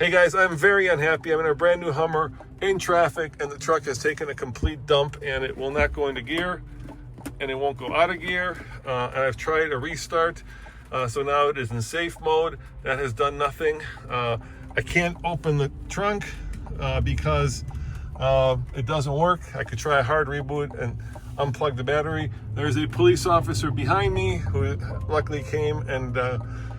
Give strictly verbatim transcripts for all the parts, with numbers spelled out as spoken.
Hey guys, I'm very unhappy. I'm in a brand new Hummer in traffic and the truck has taken a complete dump and it will not go into gear and it won't go out of gear. Uh, and I've tried a restart. Uh, so now it is in safe mode. That has done nothing. Uh, I can't open the trunk uh, because uh, it doesn't work. I could try a hard reboot and unplug the battery. There's a police officer behind me who luckily came and uh,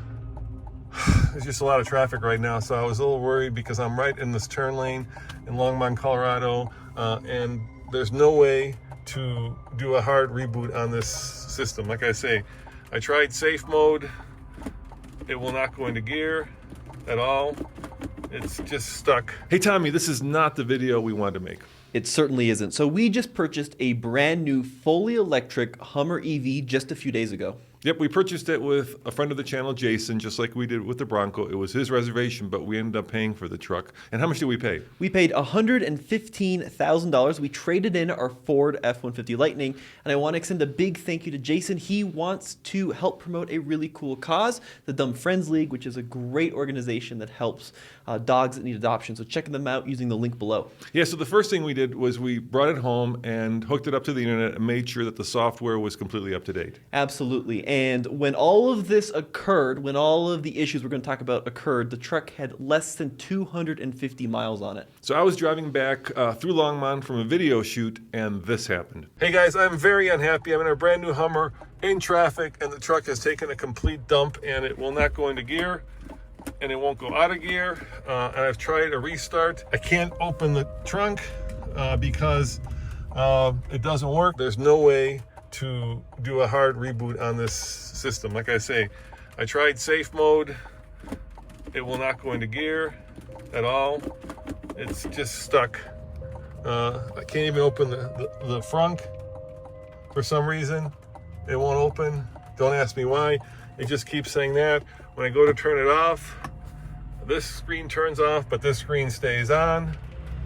there's just a lot of traffic right now, so I was a little worried because I'm right in this turn lane in Longmont, Colorado, uh, and there's no way to do a hard reboot on this system. Like I say, I tried safe mode. It will not go into gear at all. It's just stuck. Hey Tommy, this is not the video we wanted to make. It certainly isn't. So we just purchased a brand new fully electric Hummer E V just a few days ago. Yep, we purchased it with a friend of the channel, Jason, just like we did with the Bronco. It was his reservation, but we ended up paying for the truck. And how much did we pay? We paid one hundred fifteen thousand dollars. We traded in our Ford F one fifty Lightning, and I want to extend a big thank you to Jason. He wants to help promote a really cool cause, the Dumb Friends League, which is a great organization that helps uh, dogs that need adoption. So check them out using the link below. Yeah, so the first thing we did was we brought it home and hooked it up to the internet and made sure that the software was completely up to date. Absolutely. And when all of this occurred, when all of the issues we're going to talk about occurred, the truck had less than two hundred fifty miles on it. So I was driving back uh, through Longmont from a video shoot and this happened. Hey guys, I'm very unhappy. I'm in a brand new Hummer in traffic and the truck has taken a complete dump and it will not go into gear and it won't go out of gear. Uh, and I've tried a restart. I can't open the trunk uh, because uh, it doesn't work. There's no way to do a hard reboot on this system. Like I say, I tried safe mode. It will not go into gear at all. It's just stuck. Uh, I can't even open the, the, the front for some reason. It won't open. Don't ask me why. It just keeps saying that. When I go to turn it off, this screen turns off, but this screen stays on.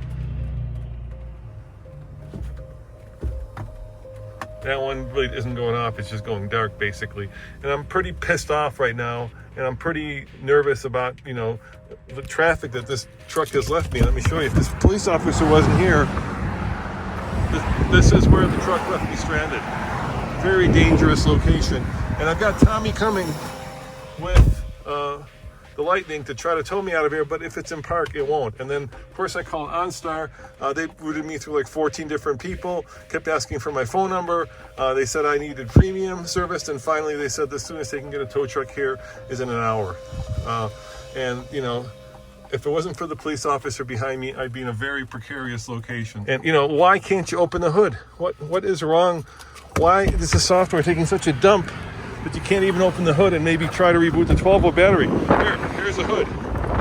That one really isn't going off, it's just going dark basically. And I'm pretty pissed off right now, and I'm pretty nervous about, you know, the traffic that this truck has left me. Let me show you. If this police officer wasn't here, this, this is where the truck left me stranded. Very dangerous location. And I've got Tommy coming with uh, the Lightning to try to tow me out of here, but if it's in park, it won't. And then, of course, I called OnStar. Uh, they routed me through like fourteen different people, kept asking for my phone number. Uh, they said I needed premium service, and finally they said the soonest they can get a tow truck here is in an hour. Uh, and, you know, if it wasn't for the police officer behind me, I'd be in a very precarious location. And, you know, why can't you open the hood? What What is wrong? Why is the software taking such a dump that you can't even open the hood and maybe try to reboot the twelve volt battery? Here, here's the hood.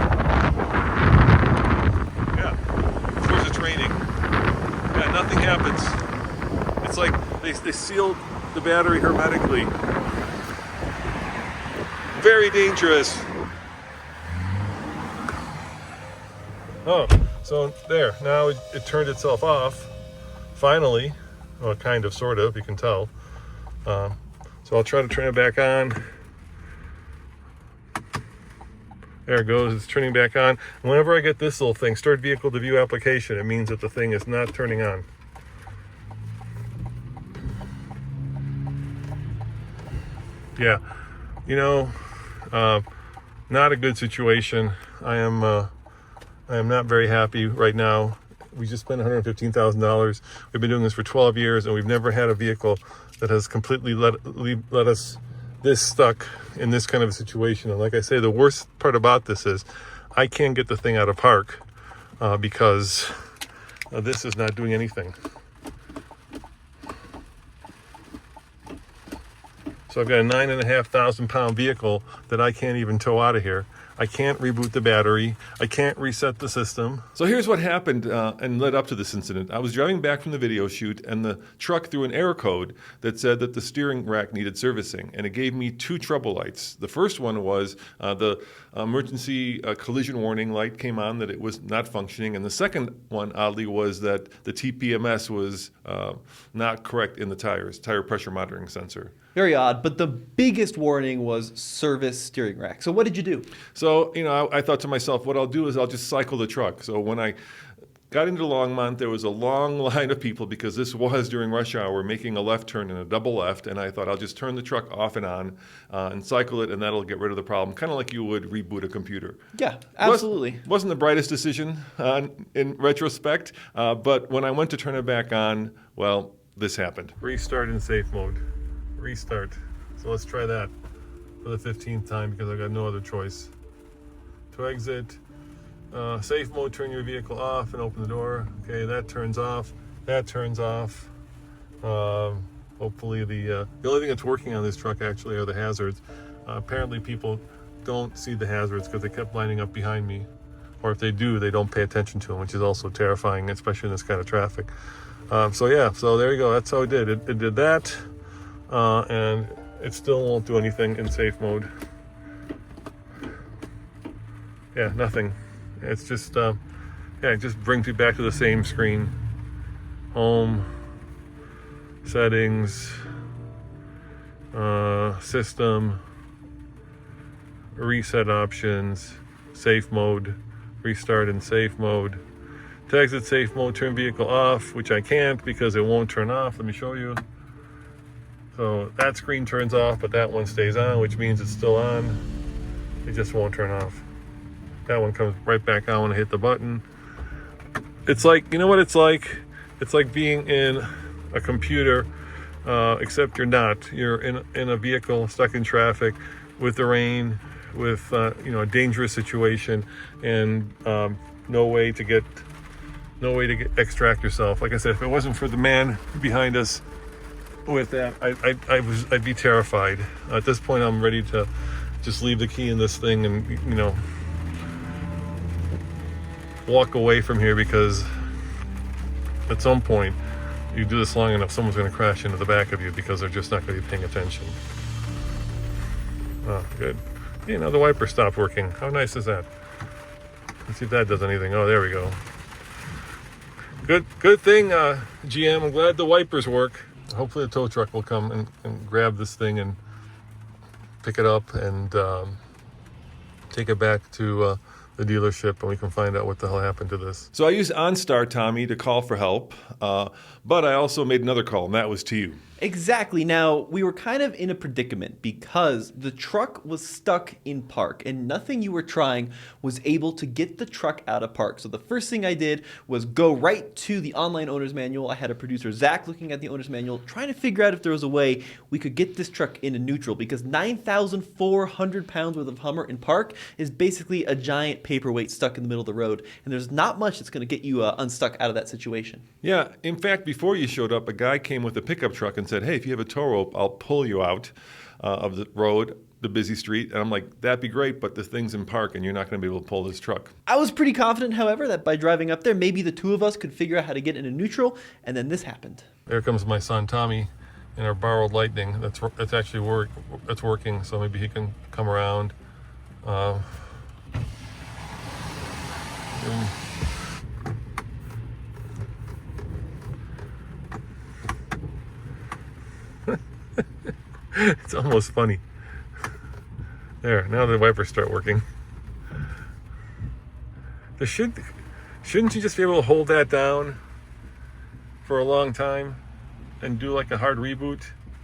Yeah, of course it's raining. Yeah, nothing happens. It's like they, they sealed the battery hermetically. Very dangerous. Oh, so there, now it, it turned itself off, finally. Well, kind of, sort of, you can tell. Uh, so I'll try to turn it back on. There it goes, it's turning back on. And whenever I get this little thing, start vehicle to view application, it means that the thing is not turning on. Yeah, you know, uh, not a good situation. I am, uh, I am not very happy right now. We just spent one hundred fifteen thousand dollars. We've been doing this for twelve years, and we've never had a vehicle that has completely let, let us this stuck in this kind of a situation. And like I say, the worst part about this is I can't get the thing out of park uh, because uh, this is not doing anything. So I've got a nine and a half thousand pound vehicle that I can't even tow out of here. I can't reboot the battery. I can't reset the system. So here's what happened uh, and led up to this incident. I was driving back from the video shoot and the truck threw an error code that said that the steering rack needed servicing, and it gave me two trouble lights. The first one was uh, the emergency uh, collision warning light came on that it was not functioning, and the second one, oddly, was that the T P M S was uh, not correct in the tires, tire pressure monitoring sensor. Very odd. But the biggest warning was service steering rack. So what did you do? So, you know, I, I thought to myself, what I'll do is I'll just cycle the truck. So when I got into Longmont, there was a long line of people because this was during rush hour, making a left turn and a double left. And I thought I'll just turn the truck off and on uh, and cycle it, and that'll get rid of the problem, kind of like you would reboot a computer. Yeah, absolutely. Was, wasn't the brightest decision uh, in retrospect, uh, but when I went to turn it back on, well, this happened. Restart in safe mode. Restart. So let's try that for the fifteenth time because I've got no other choice. To exit, uh, safe mode, turn your vehicle off and open the door. Okay, that turns off. That turns off. Um, hopefully the, uh, the only thing that's working on this truck actually are the hazards. Uh, apparently people don't see the hazards because they kept lining up behind me. Or if they do, they don't pay attention to them, which is also terrifying, especially in this kind of traffic. Um, so yeah, so there you go. That's how it did. It, it did that, uh, and it still won't do anything in safe mode. Yeah, nothing. It's just, uh, yeah, it just brings me back to the same screen. Home, settings, uh, system, reset options, safe mode, restart in safe mode. To exit safe mode, turn vehicle off, which I can't because it won't turn off. Let me show you. So that screen turns off, but that one stays on, which means it's still on. It just won't turn off. That one comes right back on when I hit the button. It's like, you know what it's like? It's like being in a computer, uh, except you're not. You're in, in a vehicle stuck in traffic with the rain, with uh, you know, a dangerous situation, and um, no way to get No way to get, extract yourself. Like I said, if it wasn't for the man behind us with that, I, I, I was, I'd be terrified. At this point, I'm ready to just leave the key in this thing and, you know, walk away from here because at some point, you do this long enough, someone's going to crash into the back of you because they're just not going to be paying attention. Oh, good. You know, the wiper stopped working. How nice is that? Let's see if that does anything. Oh, there we go. Good good thing, uh, G M. I'm glad the wipers work. Hopefully the tow truck will come and, and grab this thing and pick it up and um, take it back to uh, the dealership, and we can find out what the hell happened to this. So I used OnStar, Tommy, to call for help, uh, but I also made another call, and that was to you. Exactly. Now, we were kind of in a predicament because the truck was stuck in park and nothing you were trying was able to get the truck out of park. So the first thing I did was go right to the online owner's manual. I had a producer, Zach, looking at the owner's manual, trying to figure out if there was a way we could get this truck into neutral because nine thousand four hundred pounds worth of Hummer in park is basically a giant paperweight stuck in the middle of the road. And there's not much that's going to get you uh, unstuck out of that situation. Yeah. In fact, before you showed up, a guy came with a pickup truck and said, hey, if you have a tow rope, I'll pull you out uh, of the road, the busy street. And I'm like, that'd be great, but the thing's in park and you're not going to be able to pull this truck. I was pretty confident, however, that by driving up there, maybe the two of us could figure out how to get into neutral, and then this happened. There comes my son, Tommy, in our borrowed Lightning. That's that's actually work. That's working, so maybe he can come around. Uh, and, it's almost funny. There, now the wipers start working. There should, shouldn't you just be able to hold that down for a long time and do like a hard reboot?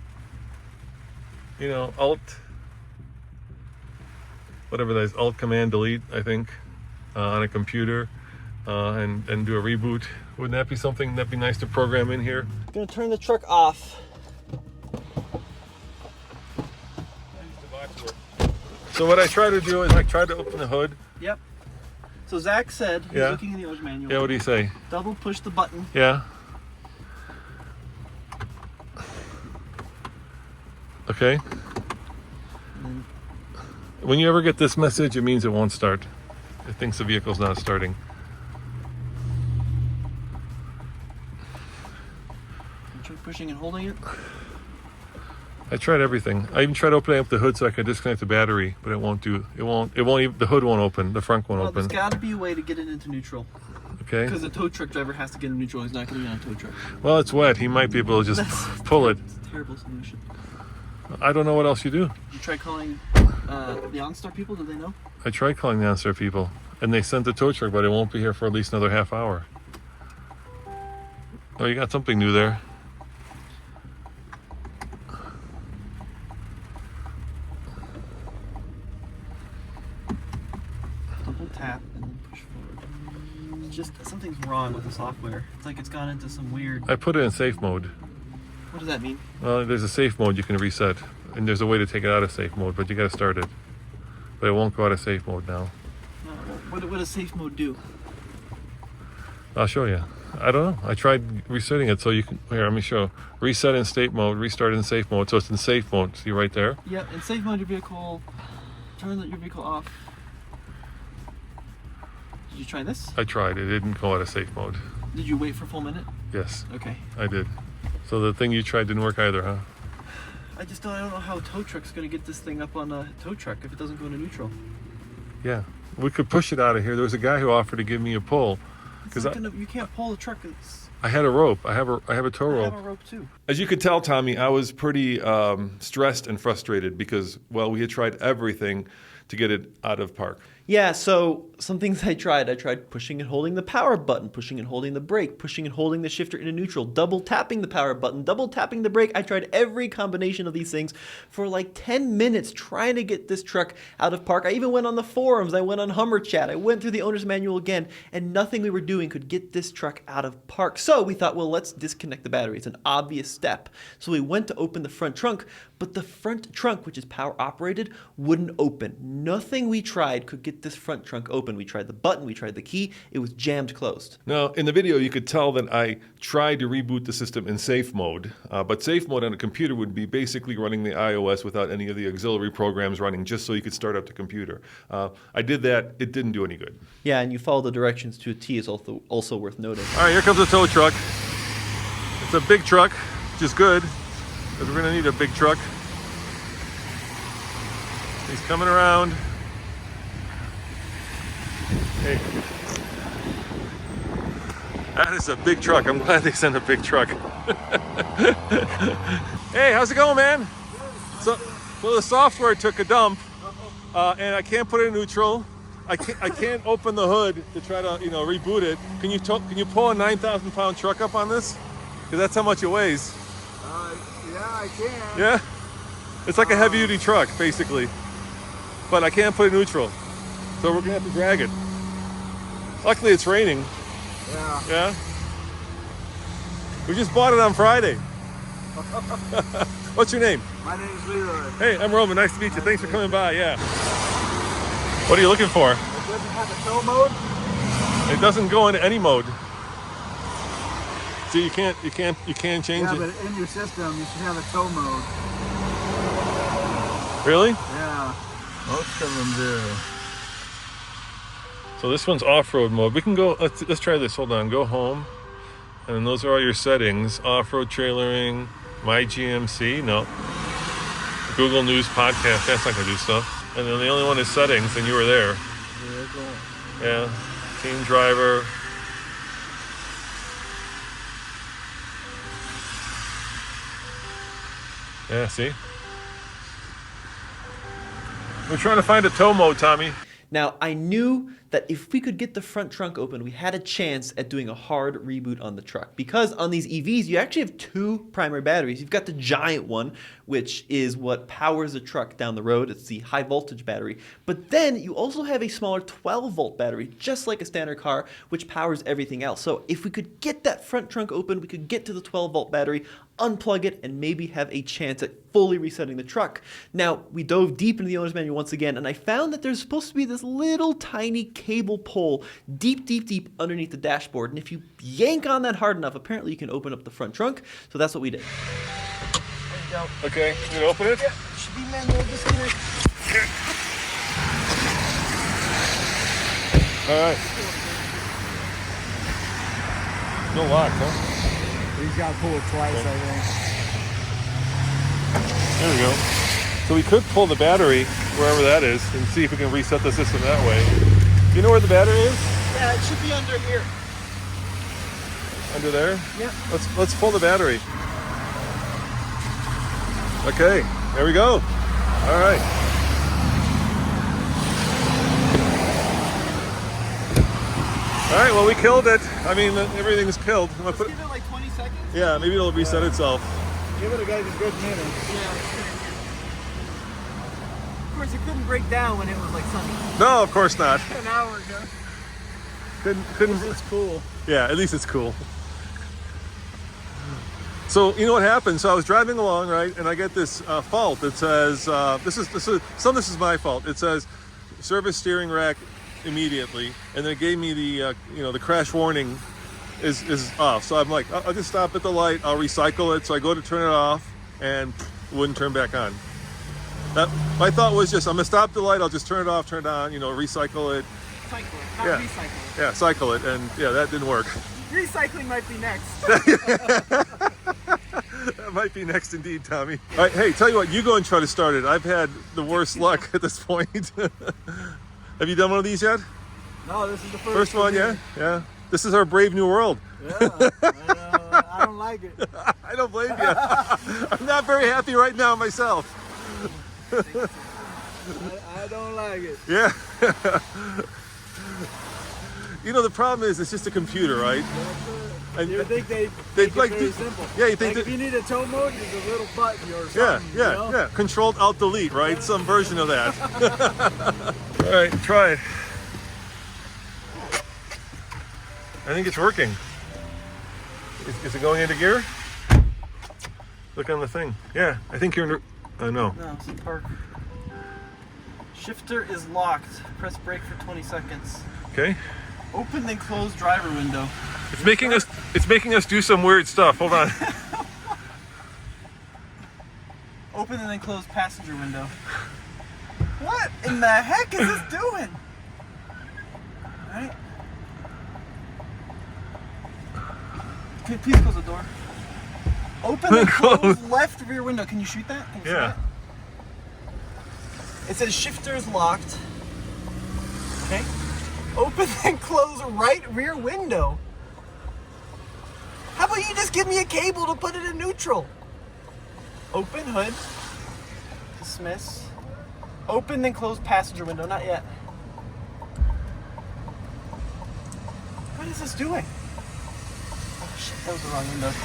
You know, Alt, whatever that is, Alt Command Delete, I think, uh, on a computer, uh, and, and do a reboot. Wouldn't that be something that'd be nice to program in here? I'm gonna turn the truck off. So what I try to do is I try to open the hood. Yep. So Zach said, he's Yeah. looking in the owner's manual. Yeah, what do you say? Double push the button. Yeah. Okay. And When you ever get this message, it means it won't start. It thinks the vehicle's not starting. try pushing and holding it. I tried everything. I even tried opening up the hood so I could disconnect the battery, but it won't do. It won't. It won't even. The hood won't open. The front won't Well, open. there's got to be a way to get it into neutral. Okay. Because the tow truck driver has to get in neutral. He's not going to be on a tow truck. Well, it's wet. He might be able to just That's- pull it. It's a terrible solution. I don't know what else you do. You try calling uh, the OnStar people, do they know? I tried calling the OnStar people, and they sent the tow truck, but it won't be here for at least another half hour. Oh, you got something new there. Double tap and then push forward. It's just something's wrong with the software. It's like it's gone into some weird. I put it in safe mode. What does that mean? Well, there's a safe mode you can reset, and there's a way to take it out of safe mode, but you got to start it. But it won't go out of safe mode now. No, what, what does safe mode do? I'll show you. I don't know. I tried resetting it so you can. Here, let me show. Reset in state mode, restart in safe mode. So it's in safe mode. See right there? Yeah, in safe mode, your vehicle. Turn your vehicle off. Did you try this? I tried. It didn't go out of safe mode. Did you wait for a full minute? Yes, Okay. I did. So the thing you tried didn't work either, huh? I just don't, I don't know how a tow truck's gonna get this thing up on a tow truck if it doesn't go into neutral. Yeah. We could push it out of here. There was a guy who offered to give me a pull. It's 'Cause not I- gonna, you can't pull the truck. It's, I had a rope. I have a I have a tow I rope. have a rope too. As you could tell, Tommy, I was pretty um, stressed and frustrated because, well, we had tried everything to get it out of park. Yeah, so some things I tried. I tried pushing and holding the power button, pushing and holding the brake, pushing and holding the shifter into neutral, double tapping the power button, double tapping the brake. I tried every combination of these things for like ten minutes trying to get this truck out of park. I even went on the forums. I went on Hummer Chat. I went through the owner's manual again, and nothing we were doing could get this truck out of park. So we thought, well, let's disconnect the battery. It's an obvious step. So we went to open the front trunk, but the front trunk, which is power operated, wouldn't open. Nothing we tried could get this front trunk open. We tried the button, we tried the key, it was jammed closed. Now, in the video, you could tell that I tried to reboot the system in safe mode, uh, but safe mode on a computer would be basically running the iOS without any of the auxiliary programs running, just so you could start up the computer. Uh, I did that. It didn't do any good. Yeah, and you follow the directions to a T is also, also worth noting. All right, here comes the tow truck. It's a big truck, which is good, because we're going to need a big truck. He's coming around. Hey. That is a big truck. I'm glad they sent a big truck. Hey, how's it going, man? So, so the software took a dump, uh, and I can't put it in neutral. I can't. I can't open the hood to try to, you know, reboot it. Can you to, can you pull a nine thousand pound truck up on this? Because that's how much it weighs. Uh, yeah, I can. Yeah, it's like a heavy duty truck, basically. But I can't put it in neutral, so we're gonna have to drag it. Luckily, it's raining. Yeah. Yeah. We just bought it on Friday. What's your name? My name's Leroy. Hey, I'm Roman. Nice to meet you. Thanks for coming by. Yeah. What are you looking for? It doesn't have a tow mode? It doesn't go into any mode. So you can't, you can't, you can't change Yeah, it. but in your system, you should have a tow mode. Really? Yeah. Most of them do. So this one's off-road mode. We can go. Let's let's try this. Hold on. Go home, and then those are all your settings. Off-road trailering. My G M C. No. Google News podcast. That's not gonna do stuff. And then the only one is settings, and you were there. Yeah. Team driver. Yeah. See. We're trying to find a tow mode, Tommy. Now, I knew that if we could get the front trunk open, we had a chance at doing a hard reboot on the truck. Because on these E Vs, you actually have two primary batteries. You've got the giant one, which is what powers the truck down the road. It's the high voltage battery. But then you also have a smaller twelve volt battery, just like a standard car, which powers everything else. So if we could get that front trunk open, we could get to the twelve volt battery, unplug it, and maybe have a chance at fully resetting the truck. Now, we dove deep into the owner's manual once again, and I found that there's supposed to be this little tiny cable pole deep, deep, deep underneath the dashboard. And if you yank on that hard enough, apparently you can open up the front trunk. So that's what we did. There you go. Okay, you gonna open it? Yeah, it should be manual. Just get it. All right. No lock, huh? He's got to pull it twice, I think. There we go. So we could pull the battery wherever that is and see if we can reset the system that way. Do you know where the battery is? Yeah, it should be under here. Under there? Yeah. Let's let's pull the battery. Okay. There we go. All right. All right, well, we killed it. I mean, everything's killed. I'm gonna put, Give it like twenty seconds. yeah, maybe it'll reset itself. Give it a guys a good minute. Yeah. Of course, it couldn't break down when it was like sunny. No, of course not. An hour ago. Couldn't, couldn't. It's cool. Yeah, at least it's cool. So you know what happened? So I was driving along, right, and I get this uh, fault that says uh, this is this is some. This is my fault. It says service steering rack immediately, and then it gave me the uh, you know the crash warning is is off. So I'm like, I'll, I'll just stop at the light. I'll recycle it. So I go to turn it off, and it wouldn't turn back on. That my thought was just I'm gonna stop the light. I'll just turn it off, turn it on. You know, recycle it. Cycle it, not Yeah. recycle it. Yeah, cycle it, and yeah, that didn't work. Recycling might be next. That might be next indeed, Tommy. All right, hey, tell you what, you go and try to start it. I've had the worst luck at this point. Have you done one of these yet? No, this is the first, First one, for yeah? me. Yeah. This is our brave new world. Yeah, I, uh, I don't like it. I don't blame you. I'm not very happy right now myself. I, I don't like it. Yeah. You know, the problem is it's just a computer, right? And You would think they They'd make like it very to- simple. yeah, you think like that- if you need a tow mode, there's a little button or something. yeah, yeah, you know? yeah. Controlled Alt Delete, right? Some version of that. All right, try it. I think it's working. Is, is it going into gear? Look on the thing. Yeah, I think you're in. I uh, know. No, it's in park. Shifter is locked. Press brake for twenty seconds. Okay. Open and close driver window. It's making us. It's making us do some weird stuff. Hold on. Open and then close passenger window. What in the heck is this doing? Alright. Okay, please close the door. Open and close Close. left rear window. Can you shoot that? Can you see Yeah. that? It says shifter is locked. Okay. Open and close right rear window. How about you just give me a cable to put it in neutral? Open hood. Dismiss. Open then close passenger window. Not yet. What is this doing? Oh shit, that was the wrong window.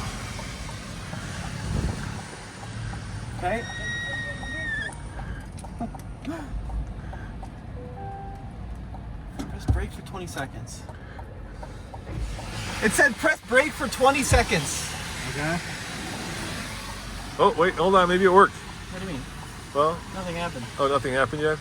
Okay. Press brake for twenty seconds. It said press brake for twenty seconds. Okay. Oh wait, hold on. Maybe it worked. What do you mean? Well, Nothing happened. oh, nothing happened yet.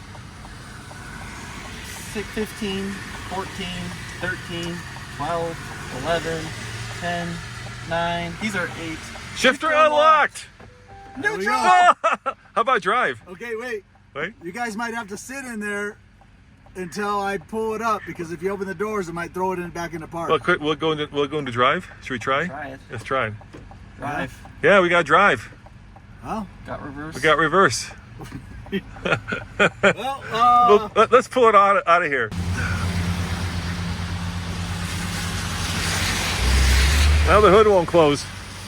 six, fifteen, fourteen, thirteen, twelve, eleven, ten, nine. These are eight. Shifter unlocked. There we Neutral! go. How about drive? Okay, wait. Wait. You guys might have to sit in there until I pull it up because if you open the doors, it might throw it in back in the park. Well, quick. We'll go into. We'll go into drive. Should we try? Try it. Let's try. Drive. Yeah, we got drive. Oh. Got reverse. We got reverse. Well, uh, Well, let, let's pull it out, out of here. Now the hood won't close.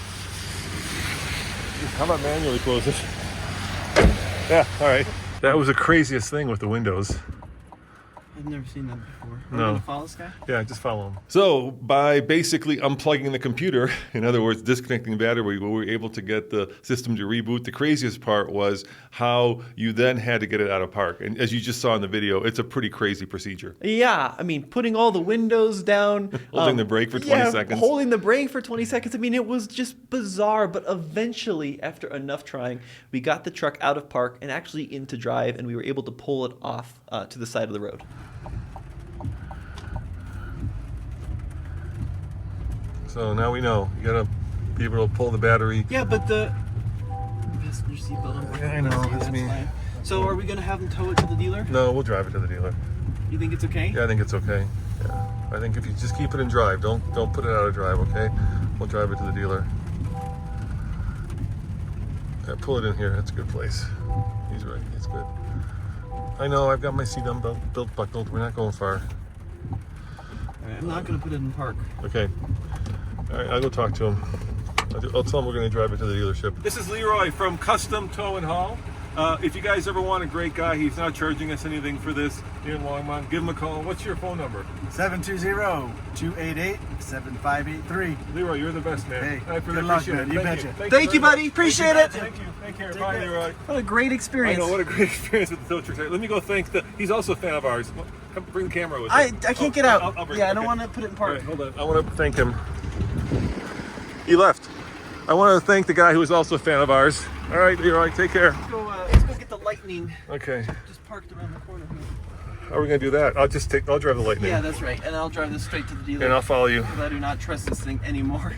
How about manually close it? Yeah, all right. That was the craziest thing with the windows. I've never seen that before. Are No. we gonna follow this guy? Yeah, just follow them. So by basically unplugging the computer, in other words, disconnecting the battery, we were able to get the system to reboot. The craziest part was how you then had to get it out of park. And as you just saw in the video, it's a pretty crazy procedure. Yeah, I mean, putting all the windows down, Holding the brake for twenty yeah, seconds. holding the brake for twenty seconds. I mean, it was just bizarre. But eventually, after enough trying, we got the truck out of park and actually into drive, and we were able to pull it off uh, to the side of the road. So now we know. You gotta be able to pull the battery. Yeah, but the passenger seatbelt. Yeah, I know, See, that's that's me. fine. So, are we gonna have them tow it to the dealer? No, we'll drive it to the dealer. You think it's okay? Yeah, I think it's okay. Yeah. I think if you just keep it in drive, don't don't put it out of drive, okay? We'll drive it to the dealer. Yeah, pull it in here. That's a good place. He's right. It's good. I know. I've got my seat unbelt belt buckled. We're not going far. I'm not gonna put it in park. Okay. All right. I'll go talk to him. I'll I'll tell him we're going to drive it to the dealership. This is Leroy from Custom Tow and Haul. Uh, if you guys ever want a great guy, he's not charging us anything for this in Longmont, give him a call. What's your phone number? seven two zero, two eight eight, seven five eight three. Leroy, you're the best, man. Hey, I really good luck, appreciate man. it. You Thank betcha. you. Thank very you, buddy. much. Appreciate Thank you, it. Thank you. Take care. Take Bye, care. Leroy. What a great I experience. know, what a great experience with the tow truck. Let me go thank the, he's also a fan of ours. Come bring the camera with I, you. I can't Oh, get out. I'll- I'll bring yeah, it. I don't Okay. want to put it in All park. right, hold on. I want to thank him. He left. I want to thank the guy who is also a fan of ours. All right, Leroy, take care. Let's go, uh, let's go get the Lightning Okay. just parked around the corner here. How are we going to do that? I'll just take, I'll drive the Lightning. Yeah, that's right. And I'll drive this straight to the dealer. And I'll follow you. Because I do not trust this thing anymore.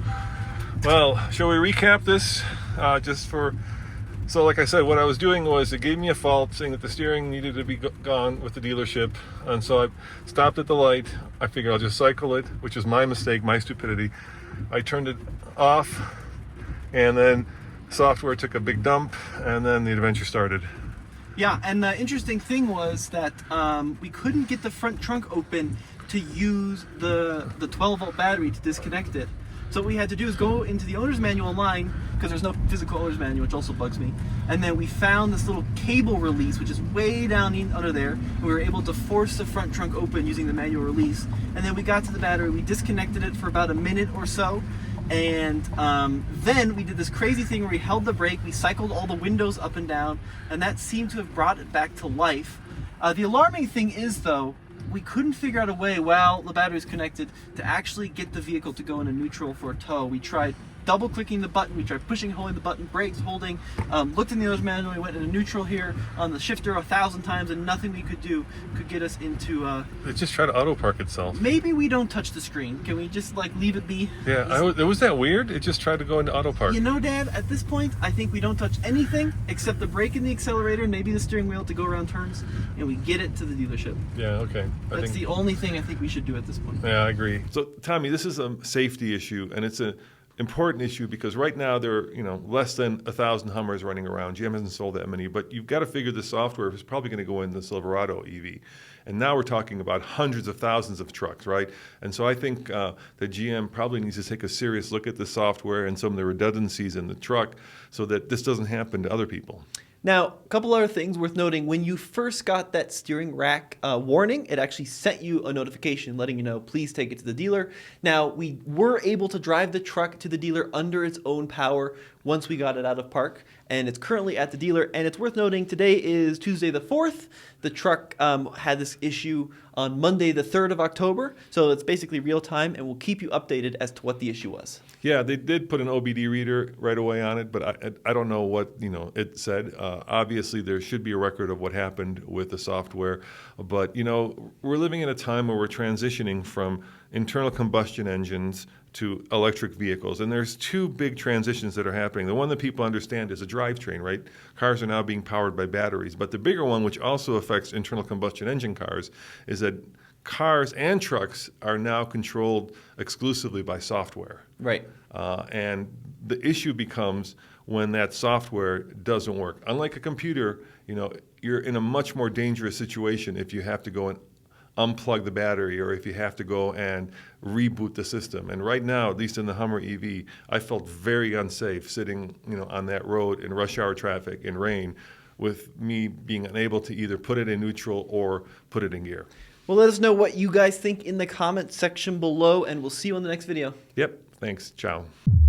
Well, shall we recap this? Uh, just for, so like I said, what I was doing was it gave me a fault saying that the steering needed to be go- gone with the dealership. And so I stopped at the light. I figured I'll just cycle it, which is my mistake, my stupidity. I turned it off, and then software took a big dump, and then the adventure started. Yeah, and the interesting thing was that um, we couldn't get the front trunk open to use the the twelve volt battery to disconnect it. So what we had to do is go into the owner's manual online, because there's no physical owner's manual, which also bugs me. And then we found this little cable release, which is way down in, under there. And we were able to force the front trunk open using the manual release. And then we got to the battery, we disconnected it for about a minute or so. And um, then we did this crazy thing where we held the brake, we cycled all the windows up and down, and that seemed to have brought it back to life. Uh, the alarming thing is, though, we couldn't figure out a way while the battery was connected to actually get the vehicle to go into neutral for a tow. We tried double clicking the button, we tried pushing, holding the button, brakes, holding, um, looked in the owner's manual, we went into neutral here on the shifter a thousand times, and nothing we could do could get us into, uh, It just tried to auto park itself. maybe we don't touch the screen. Can we just like leave it be? Yeah, I was, was that weird? It just tried to go into auto park. You know, Dad, at this point, I think we don't touch anything except the brake and the accelerator, maybe the steering wheel to go around turns, and we get it to the dealership. Yeah, okay. I That's think, the only thing I think we should do at this point. Yeah, I agree. So, Tommy, this is a safety issue, and it's an important issue because right now there are, you know, less than a thousand Hummers running around. G M hasn't sold that many, but you've got to figure the software is probably going to go in the Silverado E V. And now we're talking about hundreds of thousands of trucks, right? And so I think uh, that G M probably needs to take a serious look at the software and some of the redundancies in the truck so that this doesn't happen to other people. Now, a couple other things worth noting. When you first got that steering rack uh, warning, it actually sent you a notification letting you know, please take it to the dealer. Now, we were able to drive the truck to the dealer under its own power once we got it out of park, and it's currently at the dealer. And it's worth noting, today is Tuesday the fourth. The truck um, had this issue on Monday the third of October, so it's basically real time, and we'll keep you updated as to what the issue was. Yeah, they did put an O B D reader right away on it, but I, I don't know what, you know, it said. Uh, obviously, there should be a record of what happened with the software, but, you know, we're living in a time where we're transitioning from internal combustion engines to electric vehicles, and there's two big transitions that are happening. The one that people understand is a drivetrain, right? Cars are now being powered by batteries, but the bigger one, which also affects internal combustion engine cars, is that cars and trucks are now controlled exclusively by software. Right. Uh, and the issue becomes when that software doesn't work. Unlike a computer, you know, you're in a much more dangerous situation if you have to go and unplug the battery or if you have to go and reboot the system. And right now, at least in the Hummer E V, I felt very unsafe sitting, you know, on that road in rush hour traffic in rain with me being unable to either put it in neutral or put it in gear. Well, let us know what you guys think in the comment section below, and we'll see you in the next video. Yep, thanks, ciao.